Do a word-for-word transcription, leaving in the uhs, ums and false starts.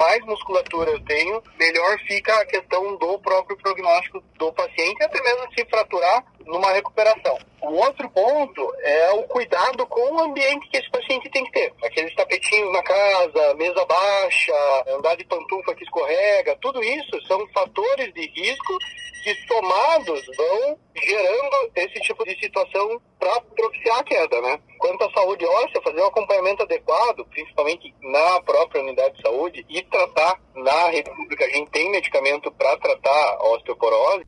mais musculatura eu tenho, melhor fica a questão do próprio prognóstico do paciente, até mesmo se fraturar numa recuperação. O outro ponto é o cuidado com o ambiente que esse paciente tem que ter. Aqueles tapetinhos na casa, mesa baixa, andar de pantufa que escorrega, tudo isso são fatores de risco que somados vão gerando esse tipo de situação para propiciar a queda, né? Quanto à saúde óssea, fazer um acompanhamento adequado, principalmente na própria unidade de saúde, e tratar na rede pública. A gente tem medicamento para tratar a osteoporose.